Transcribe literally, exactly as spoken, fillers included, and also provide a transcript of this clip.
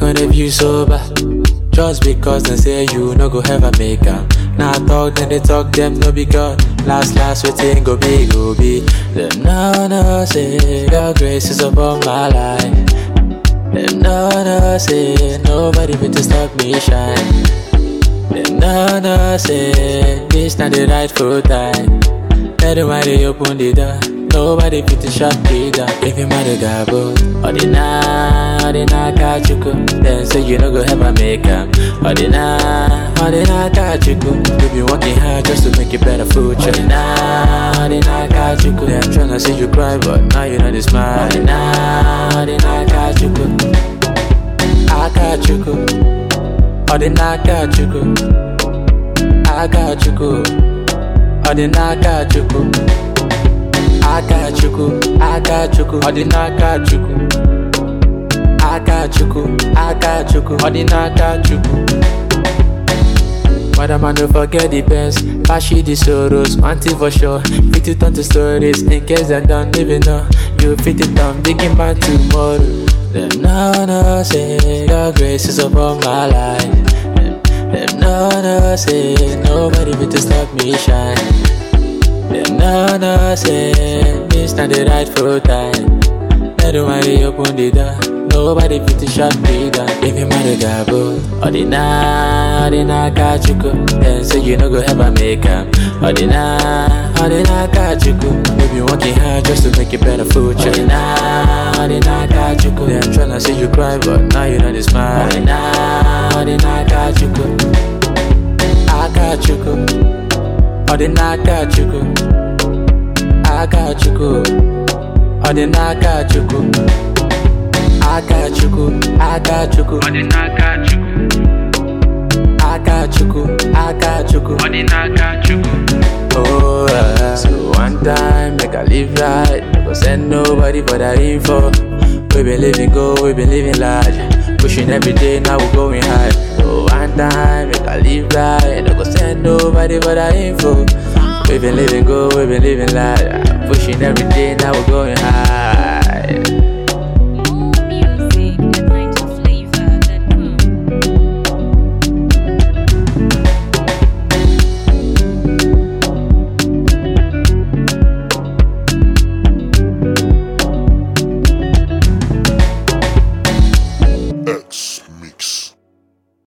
gonna view sober. Just because they say you no go ever make am. Now talk, then they talk, them no be God. Last, last, waiting go be, go be. Them no, no, say, your grace is upon my life. Them no, no, say, nobody fit to stop me shine. Them no, no, say, this not the rightful time. Let them why they open the door. Nobody fit to shut me down. If you mad at gabo, or the nah, or the nah catch you go. Then say you no go ever make am. Or the nah, or the nah catch you go. You be working hard just to make a better future. Or the nah, or the nah catch you go. They are tryna see you cry, but now you know they smile. Or the nah, or the nah catch you go. I catch you go. Or the nah catch you go. I catch you go. Or the nah catch you go. I got you, I got you, I did not got you. I got you, I got you, I did not got you. Madam, I don't forget the best. Pashi the sorrows, one thing for sure. Fit it on to stories, in case I don't even know. You fit it on, digging back tomorrow. Them no, no, say, your grace is upon my life. Them no, no, say, nobody fit to stop me shine. Them no, no, say, this not the rightful time. Let them why they open the door. Nobody fit to shut me down. If you mad at gabo, or the nah, or the nah catch you go. Then say you no go ever make am. Or the nah, or the nah catch you go. We be working hard just to make a better future. Or the nah, or the nah catch you go. They are tryna see you cry, but now you know they smile. Or the nah, or the nah catch you go. I got you go. Or the nah catch you go. I got you go. Or the nah catch you go. I got you go. I got you go. Or the nah catch you go. I got you go. I got you go. Or the nah catch you go. Oh, uh, so one time make I live right. Never send nobody for that info. We been living good, we been living large. Pushing every day, now we going high. So one time make I live right. Never send nobody for that info. We been living good, we been living large. Pushing every day, now we going high. X Mix.